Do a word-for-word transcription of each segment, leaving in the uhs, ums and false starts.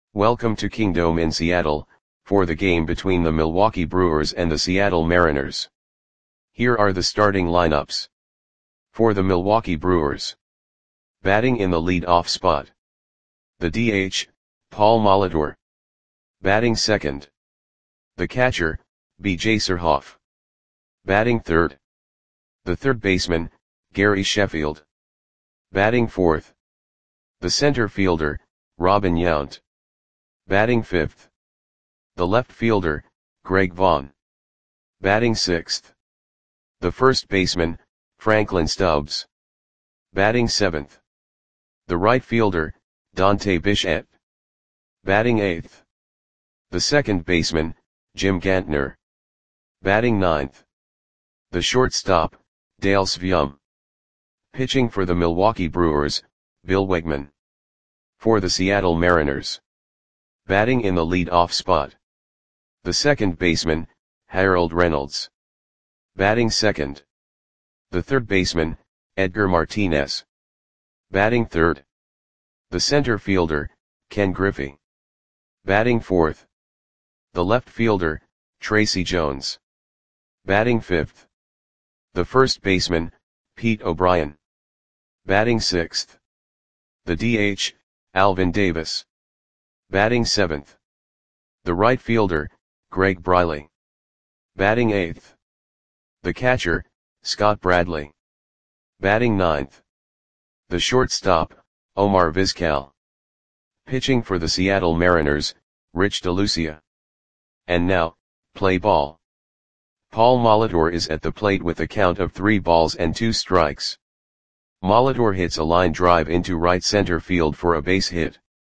Welcome to Kingdome in Seattle, for the game between the Milwaukee Brewers and the Seattle Mariners. Here are the starting lineups. For the Milwaukee Brewers. Batting in the lead-off spot. The D H, Paul Molitor. Batting second. The catcher, B J Surhoff. Batting third. The third baseman, Gary Sheffield. Batting fourth. The center fielder, Robin Yount. Batting fifth. The left fielder, Greg Vaughn. Batting sixth. The first baseman, Franklin Stubbs. Batting seventh. The right fielder, Dante Bichette. Batting eighth. The second baseman, Jim Gantner. Batting ninth. The shortstop, Dale Sveum. Pitching for the Milwaukee Brewers, Bill Wegman. For the Seattle Mariners. Batting in the lead-off spot. The second baseman, Harold Reynolds. Batting second. The third baseman, Edgar Martinez. Batting third. The center fielder, Ken Griffey. Batting fourth. The left fielder, Tracy Jones. Batting fifth. The first baseman, Pete O'Brien. Batting sixth. The D H, Alvin Davis. Batting seventh. The right fielder, Greg Briley. Batting eighth. The catcher, Scott Bradley. Batting ninth. The shortstop, Omar Vizquel. Pitching for the Seattle Mariners, Rich DeLucia. And now, play ball. Paul Molitor is at the plate with a count of three balls and two strikes. Molitor hits a line drive into right center field for a base hit.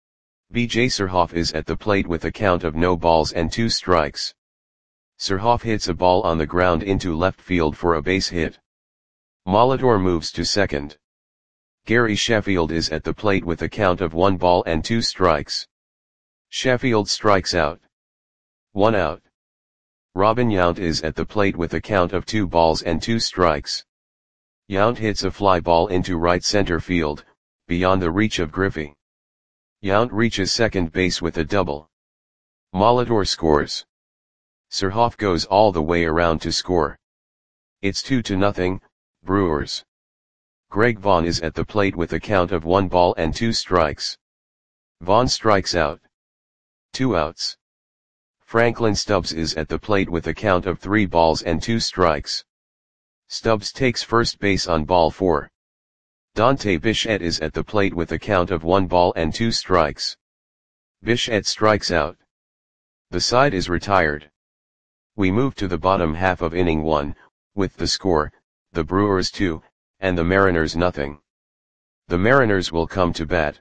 B J Surhoff is at the plate with a count of no balls and two strikes. Surhoff hits a ball on the ground into left field for a base hit. Molitor moves to second. Gary Sheffield is at the plate with a count of one ball and two strikes. Sheffield strikes out. One out. Robin Yount is at the plate with a count of two balls and two strikes. Yount hits a fly ball into right center field, beyond the reach of Griffey. Yount reaches second base with a double. Molitor scores. Surhoff goes all the way around to score. It's two to nothing, Brewers. Greg Vaughn is at the plate with a count of one ball and two strikes. Vaughn strikes out. Two outs. Franklin Stubbs is at the plate with a count of three balls and two strikes. Stubbs takes first base on ball four. Dante Bichette is at the plate with a count of one ball and two strikes. Bichette strikes out. The side is retired. We move to the bottom half of inning one, with the score, the Brewers two, and the Mariners nothing. The Mariners will come to bat.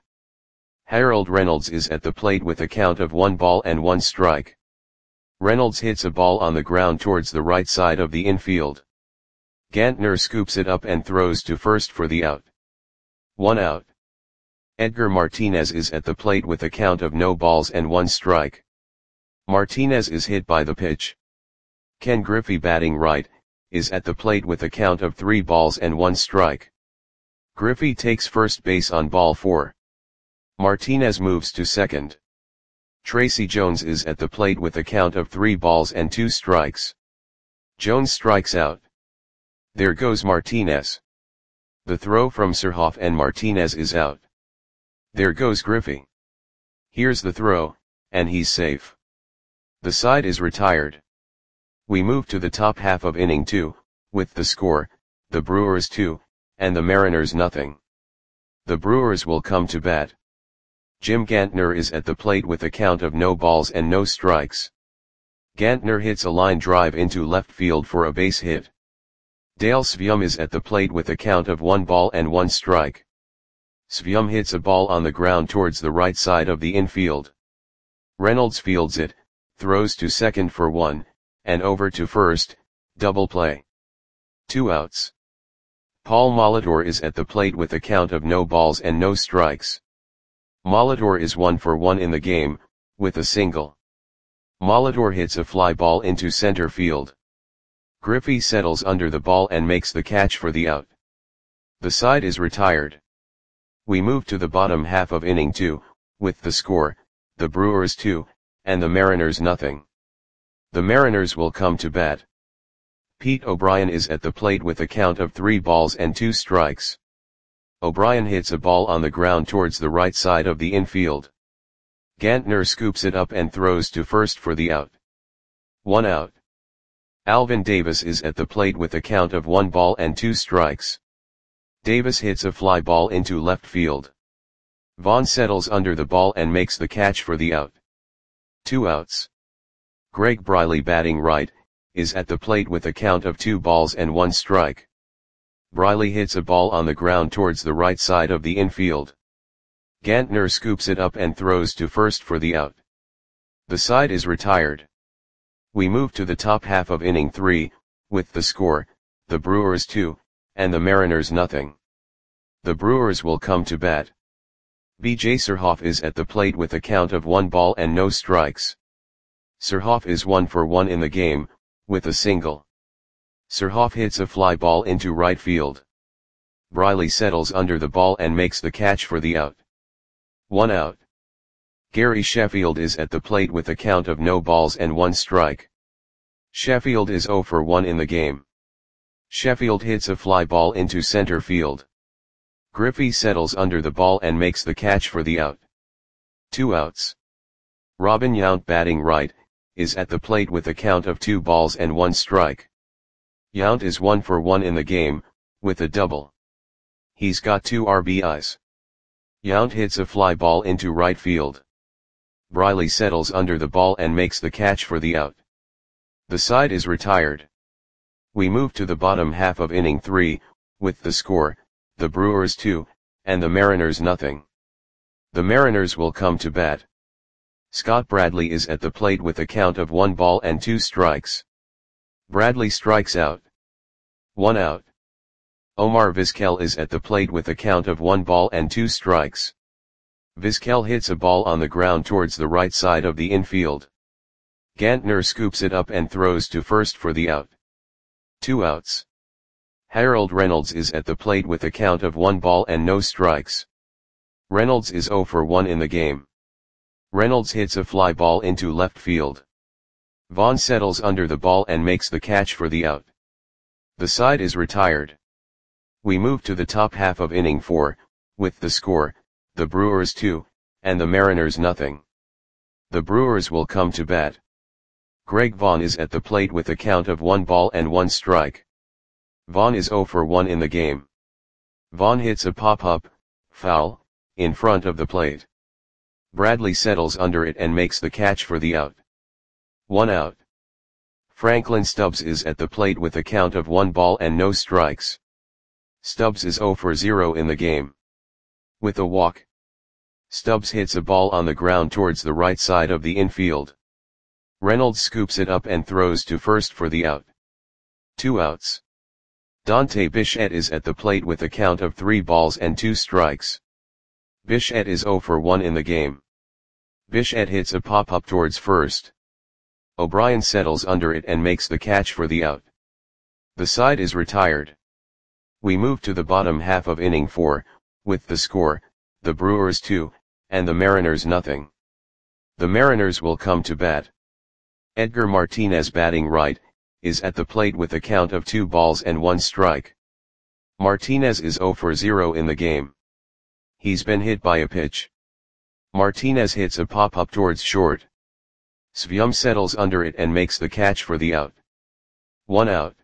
Harold Reynolds is at the plate with a count of one ball and one strike. Reynolds hits a ball on the ground towards the right side of the infield. Gantner scoops it up and throws to first for the out. One out. Edgar Martinez is at the plate with a count of no balls and one strike. Martinez is hit by the pitch. Ken Griffey, batting right, is at the plate with a count of three balls and one strike. Griffey takes first base on ball four. Martinez moves to second. Tracy Jones is at the plate with a count of three balls and two strikes. Jones strikes out. There goes Martinez. The throw from Surhoff and Martinez is out. There goes Griffey. Here's the throw, and he's safe. The side is retired. We move to the top half of inning two, with the score, the Brewers two, and the Mariners nothing. The Brewers will come to bat. Jim Gantner is at the plate with a count of no balls and no strikes. Gantner hits a line drive into left field for a base hit. Dale Sveum is at the plate with a count of one ball and one strike. Sveum hits a ball on the ground towards the right side of the infield. Reynolds fields it, throws to second for one, and over to first, double play. Two outs. Paul Molitor is at the plate with a count of no balls and no strikes. Molitor is one for one in the game, with a single. Molitor hits a fly ball into center field. Griffey settles under the ball and makes the catch for the out. The side is retired. We move to the bottom half of inning two, with the score, the Brewers two, and the Mariners nothing. The Mariners will come to bat. Pete O'Brien is at the plate with a count of three balls and two strikes. O'Brien hits a ball on the ground towards the right side of the infield. Gantner scoops it up and throws to first for the out. One out. Alvin Davis is at the plate with a count of one ball and two strikes. Davis hits a fly ball into left field. Vaughn settles under the ball and makes the catch for the out. Two outs. Greg Briley, batting right, is at the plate with a count of two balls and one strike. Briley hits a ball on the ground towards the right side of the infield. Gantner scoops it up and throws to first for the out. The side is retired. We move to the top half of inning three, with the score, the Brewers two, and the Mariners nothing. The Brewers will come to bat. B J Surhoff is at the plate with a count of one ball and no strikes. Surhoff is one for one in the game, with a single. Surhoff hits a fly ball into right field. Briley settles under the ball and makes the catch for the out. One out. Gary Sheffield is at the plate with a count of no balls and one strike. Sheffield is zero for one in the game. Sheffield hits a fly ball into center field. Griffey settles under the ball and makes the catch for the out. Two outs. Robin Yount, batting right, is at the plate with a count of two balls and one strike. Yount is one for one in the game, with a double. He's got two R B Is. Yount hits a fly ball into right field. Briley settles under the ball and makes the catch for the out. The side is retired. We move to the bottom half of inning three, with the score, the Brewers two, and the Mariners nothing. The Mariners will come to bat. Scott Bradley is at the plate with a count of one ball and two strikes. Bradley strikes out. One out. Omar Vizquel is at the plate with a count of one ball and two strikes. Vizquel hits a ball on the ground towards the right side of the infield. Gantner scoops it up and throws to first for the out. Two outs. Harold Reynolds is at the plate with a count of one ball and no strikes. Reynolds is zero for one in the game. Reynolds hits a fly ball into left field. Vaughn settles under the ball and makes the catch for the out. The side is retired. We move to the top half of inning four, with the score, the Brewers two, and the Mariners nothing. The Brewers will come to bat. Greg Vaughn is at the plate with a count of one ball and one strike. Vaughn is zero for one in the game. Vaughn hits a pop-up, foul, in front of the plate. Bradley settles under it and makes the catch for the out. One out. Franklin Stubbs is at the plate with a count of one ball and no strikes. Stubbs is zero for zero in the game. With a walk. Stubbs hits a ball on the ground towards the right side of the infield. Reynolds scoops it up and throws to first for the out. Two outs. Dante Bichette is at the plate with a count of three balls and two strikes. Bichette is zero for one in the game. Bichette hits a pop-up towards first. O'Brien settles under it and makes the catch for the out. The side is retired. We move to the bottom half of inning four, with the score, the Brewers two, and the Mariners nothing. The Mariners will come to bat. Edgar Martinez, batting right, is at the plate with a count of two balls and one strike. Martinez is zero for zero in the game. He's been hit by a pitch. Martinez hits a pop-up towards short. Svium settles under it and makes the catch for the out. One out.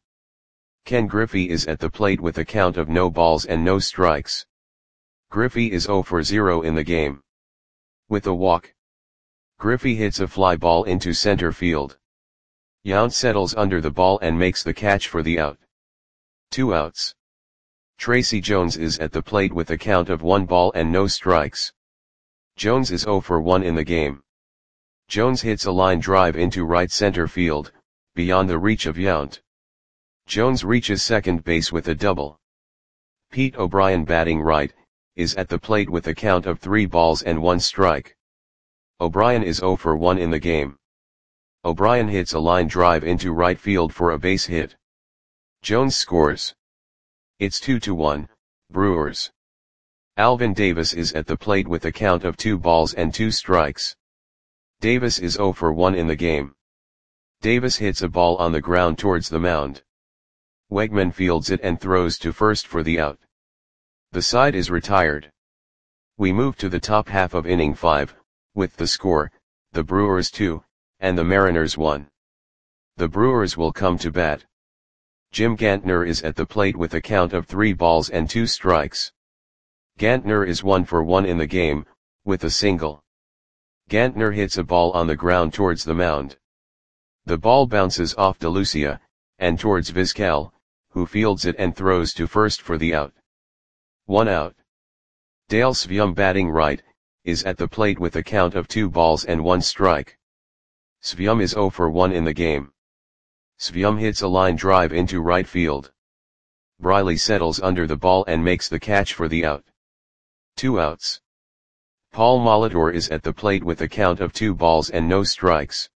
Ken Griffey is at the plate with a count of no balls and no strikes. Griffey is zero for zero in the game. With a walk. Griffey hits a fly ball into center field. Yount settles under the ball and makes the catch for the out. Two outs. Tracy Jones is at the plate with a count of one ball and no strikes. Jones is zero for one in the game. Jones hits a line drive into right center field, beyond the reach of Yount. Jones reaches second base with a double. Pete O'Brien, batting right, is at the plate with a count of three balls and one strike. O'Brien is zero for one in the game. O'Brien hits a line drive into right field for a base hit. Jones scores. It's two to one, Brewers. Alvin Davis is at the plate with a count of two balls and two strikes. Davis is zero for one in the game. Davis hits a ball on the ground towards the mound. Wegman fields it and throws to first for the out. The side is retired. We move to the top half of inning five, with the score, the Brewers two, and the Mariners one. The Brewers will come to bat. Jim Gantner is at the plate with a count of three balls and two strikes. Gantner is one for one in the game, with a single. Gantner hits a ball on the ground towards the mound. The ball bounces off DeLucia, and towards Vizquel, who fields it and throws to first for the out. One out. Dale Sveum, batting right, is at the plate with a count of two balls and one strike. Sveum is zero for one in the game. Sveum hits a line drive into right field. Briley settles under the ball and makes the catch for the out. Two outs. Paul Molitor is at the plate with a count of two balls and no strikes.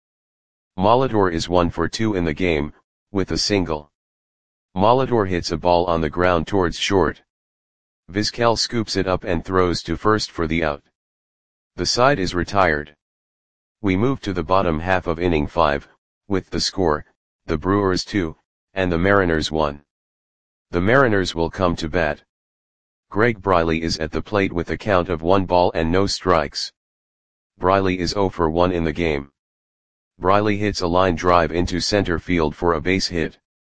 Molitor is one for two in the game, with a single. Molitor hits a ball on the ground towards short. Vizquel scoops it up and throws to first for the out. The side is retired. We move to the bottom half of inning five, with the score, the Brewers two, and the Mariners one. The Mariners will come to bat. Greg Briley is at the plate with a count of one ball and no strikes. Briley is zero for one in the game. Briley hits a line drive into center field for a base hit.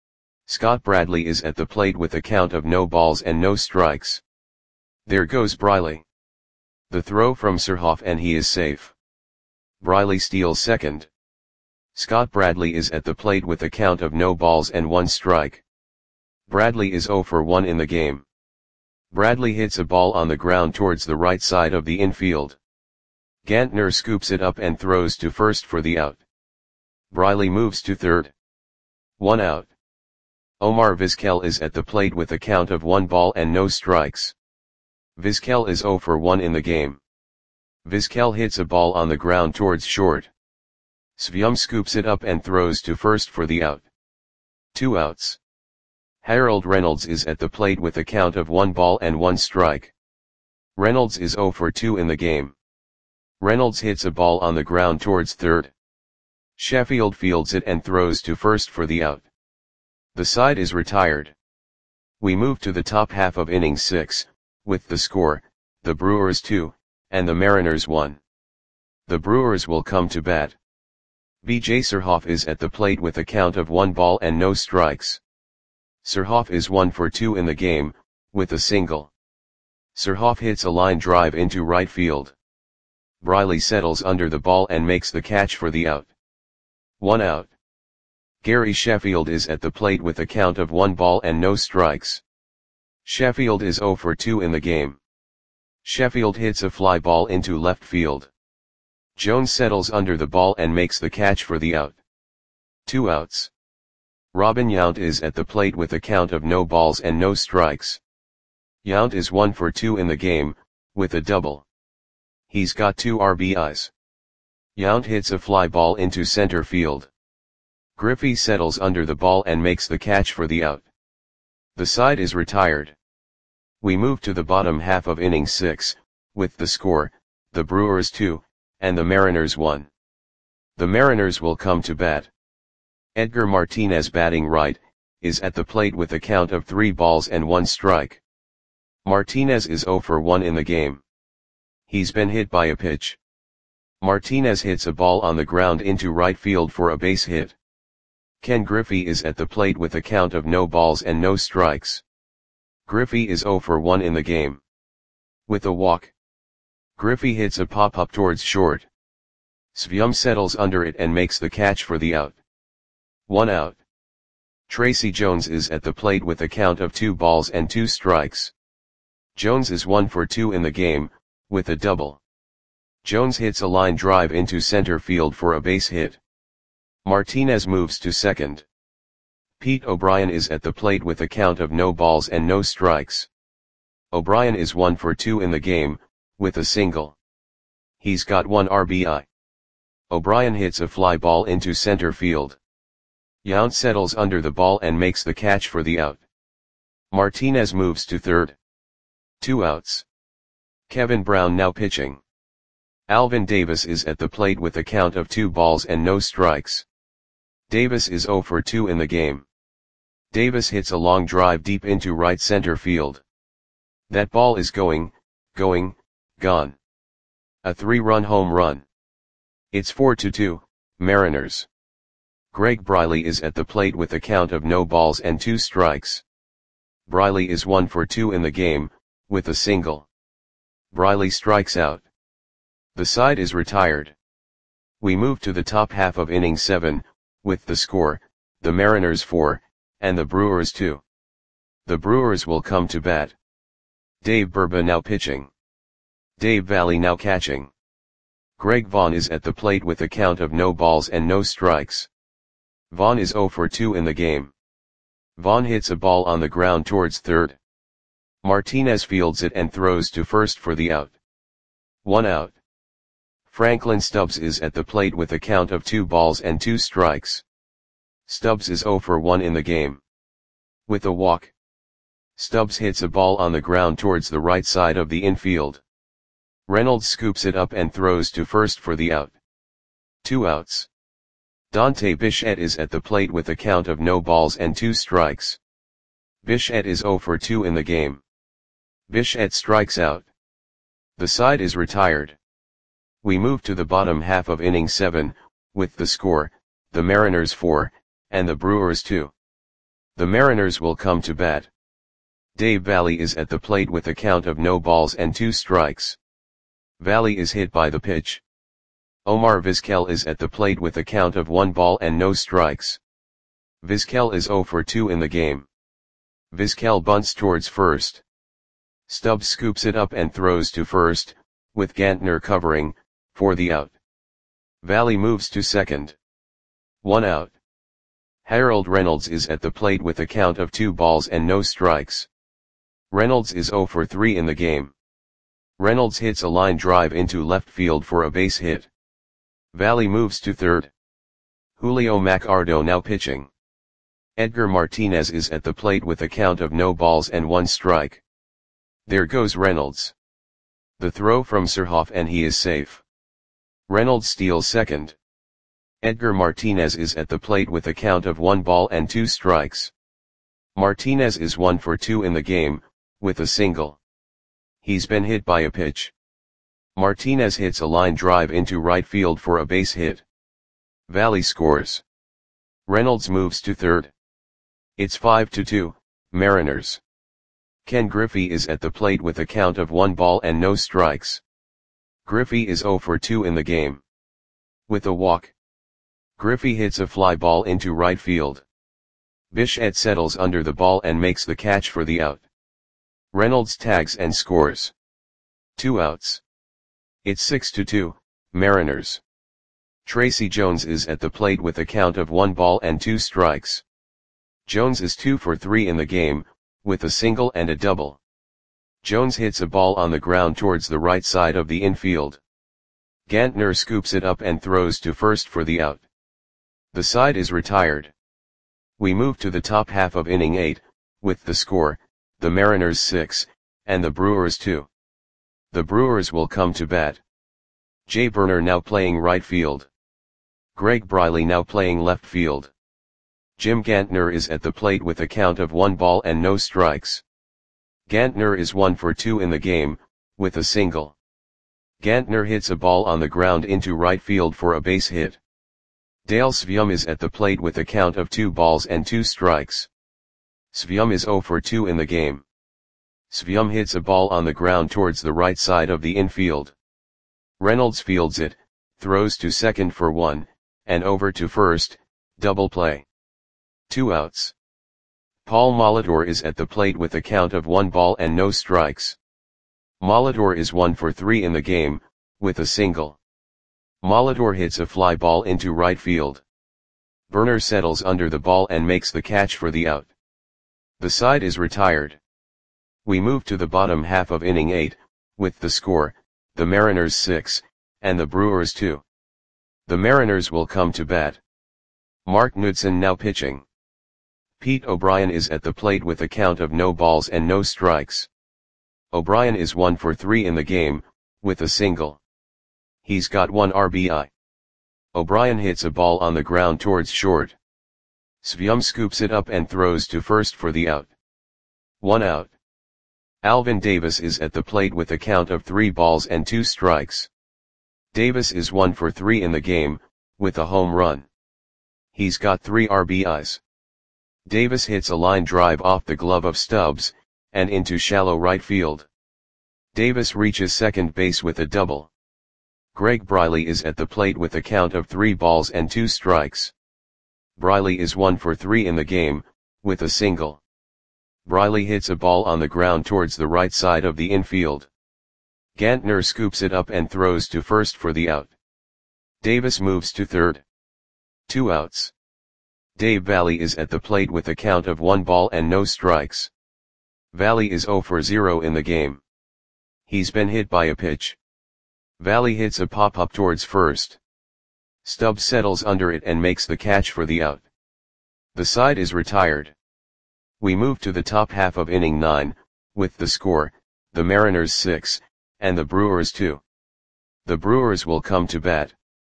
Scott Bradley is at the plate with a count of no balls and no strikes. There goes Briley. The throw from Surhoff and he is safe. Briley steals second. Scott Bradley is at the plate with a count of no balls and one strike. Bradley is zero for one in the game. Bradley hits a ball on the ground towards the right side of the infield. Gantner scoops it up and throws to first for the out. Briley moves to third. One out. Omar Vizquel is at the plate with a count of one ball and no strikes. Vizquel is zero for one in the game. Vizquel hits a ball on the ground towards short. Sveum scoops it up and throws to first for the out. Two outs. Harold Reynolds is at the plate with a count of one ball and one strike. Reynolds is zero for two in the game. Reynolds hits a ball on the ground towards third. Sheffield fields it and throws to first for the out. The side is retired. We move to the top half of inning six, with the score, the Brewers two, and the Mariners one. The Brewers will come to bat. V J Surhoff is at the plate with a count of one ball and no strikes. Surhoff is one for two in the game, with a single. Surhoff hits a line drive into right field. Briley settles under the ball and makes the catch for the out. One out. Gary Sheffield is at the plate with a count of one ball and no strikes. Sheffield is zero for two in the game. Sheffield hits a fly ball into left field. Jones settles under the ball and makes the catch for the out. Two outs. Robin Yount is at the plate with a count of no balls and no strikes. Yount is one for two in the game, with a double. He's got two R B Is. Yount hits a fly ball into center field. Griffey settles under the ball and makes the catch for the out. The side is retired. We move to the bottom half of inning six, with the score, the Brewers two, and the Mariners one. The Mariners will come to bat. Edgar Martinez, batting right, is at the plate with a count of three balls and one strike. Martinez is zero for one in the game. He's been hit by a pitch. Martinez hits a ball on the ground into right field for a base hit. Ken Griffey is at the plate with a count of no balls and no strikes. Griffey is zero for one in the game. With a walk. Griffey hits a pop-up towards short. Sveum settles under it and makes the catch for the out. One out. Tracy Jones is at the plate with a count of two balls and two strikes. Jones is one for two in the game, with a double. Jones hits a line drive into center field for a base hit. Martinez moves to second. Pete O'Brien is at the plate with a count of no balls and no strikes. O'Brien is one for two in the game, with a single. He's got one R B I. O'Brien hits a fly ball into center field. Yount settles under the ball and makes the catch for the out. Martinez moves to third. Two outs. Kevin Brown now pitching. Alvin Davis is at the plate with a count of two balls and no strikes. Davis is zero for two in the game. Davis hits a long drive deep into right center field. That ball is going, going, gone. A three-run home run. It's four to two, Mariners. Greg Briley is at the plate with a count of no balls and two strikes. Briley is one for two in the game, with a single. Briley strikes out. The side is retired. We move to the top half of inning seven, with the score, the Mariners four, and the Brewers two. The Brewers will come to bat. Dave Burba now pitching. Dave Valle now catching. Greg Vaughn is at the plate with a count of no balls and no strikes. Vaughn is zero for two in the game. Vaughn hits a ball on the ground towards third. Martinez fields it and throws to first for the out. One out. Franklin Stubbs is at the plate with a count of two balls and two strikes. Stubbs is zero for one in the game. With a walk. Stubbs hits a ball on the ground towards the right side of the infield. Reynolds scoops it up and throws to first for the out. Two outs. Dante Bichette is at the plate with a count of no balls and two strikes. Bichette is zero for two in the game. Bichette strikes out. The side is retired. We move to the bottom half of inning seven, with the score, the Mariners four, and the Brewers two. The Mariners will come to bat. Dave Valle is at the plate with a count of no balls and two strikes. Valle is hit by the pitch. Omar Vizquel is at the plate with a count of one ball and no strikes. Vizquel is zero for two in the game. Vizquel bunts towards first. Stubbs scoops it up and throws to first, with Gantner covering, for the out. Valle moves to second. One out. Harold Reynolds is at the plate with a count of two balls and no strikes. Reynolds is zero for three in the game. Reynolds hits a line drive into left field for a base hit. Valle moves to third. Julio Maccardo now pitching. Edgar Martinez is at the plate with a count of no balls and one strike. There goes Reynolds. The throw from Surhoff and he is safe. Reynolds steals second. Edgar Martinez is at the plate with a count of one ball and two strikes. Martinez is one for two in the game, with a single. He's been hit by a pitch. Martinez hits a line drive into right field for a base hit. Valle scores. Reynolds moves to third. It's five to two, Mariners. Ken Griffey is at the plate with a count of one ball and no strikes. Griffey is zero for two in the game. With a walk. Griffey hits a fly ball into right field. Bichette settles under the ball and makes the catch for the out. Reynolds tags and scores. Two outs. It's six to two, Mariners. Tracy Jones is at the plate with a count of one ball and two strikes. Jones is two for three in the game, with a single and a double. Jones hits a ball on the ground towards the right side of the infield. Gantner scoops it up and throws to first for the out. The side is retired. We move to the top half of inning eight, with the score, the Mariners six, and the Brewers two. The Brewers will come to bat. Jay Burner now playing right field. Greg Briley now playing left field. Jim Gantner is at the plate with a count of one ball and no strikes. Gantner is one for two in the game, with a single. Gantner hits a ball on the ground into right field for a base hit. Dale Svium is at the plate with a count of two balls and two strikes. Svium is zero for two in the game. Svium hits a ball on the ground towards the right side of the infield. Reynolds fields it, throws to second for one, and over to first, double play. Two outs. Paul Molitor is at the plate with a count of one ball and no strikes. Molitor is one for three in the game, with a single. Molitor hits a fly ball into right field. Burner settles under the ball and makes the catch for the out. The side is retired. We move to the bottom half of inning eight, with the score, the Mariners six, and the Brewers two. The Mariners will come to bat. Mark Knudsen now pitching. Pete O'Brien is at the plate with a count of no balls and no strikes. O'Brien is one for three in the game, with a single. He's got one R B I. O'Brien hits a ball on the ground towards short. Svyum scoops it up and throws to first for the out. One out. Alvin Davis is at the plate with a count of three balls and two strikes. Davis is one for three in the game, with a home run. He's got three R B Is. Davis hits a line drive off the glove of Stubbs, and into shallow right field. Davis reaches second base with a double. Greg Briley is at the plate with a count of three balls and two strikes. Briley is one for three in the game, with a single. Briley hits a ball on the ground towards the right side of the infield. Gantner scoops it up and throws to first for the out. Davis moves to third. Two outs. Dave Valley is at the plate with a count of one ball and no strikes. Valley is zero for zero in the game. He's been hit by a pitch. Valley hits a pop-up towards first. Stubbs settles under it and makes the catch for the out. The side is retired. We move to the top half of inning nine, with the score, the Mariners six, and the Brewers two. The Brewers will come to bat.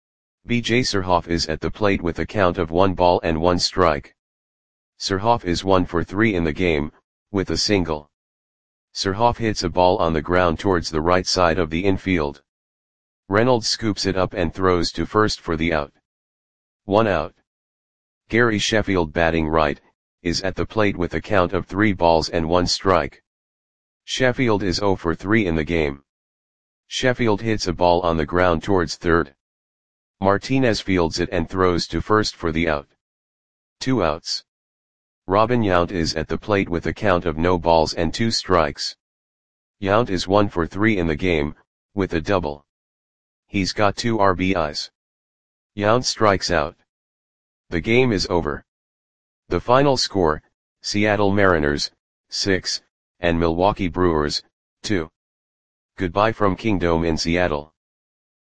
B J Surhoff is at the plate with a count of one ball and one strike. Surhoff is one for three in the game, with a single. Surhoff hits a ball on the ground towards the right side of the infield. Reynolds scoops it up and throws to first for the out. One out. Gary Sheffield, batting right, is at the plate with a count of three balls and one strike. Sheffield is zero for three in the game. Sheffield hits a ball on the ground towards third. Martinez fields it and throws to first for the out. Two outs. Robin Yount is at the plate with a count of no balls and two strikes. Yount is one for three in the game, with a double. He's got two R B Is. Yount strikes out. The game is over. The final score, Seattle Mariners, six, and Milwaukee Brewers, two. Goodbye from Kingdome in Seattle.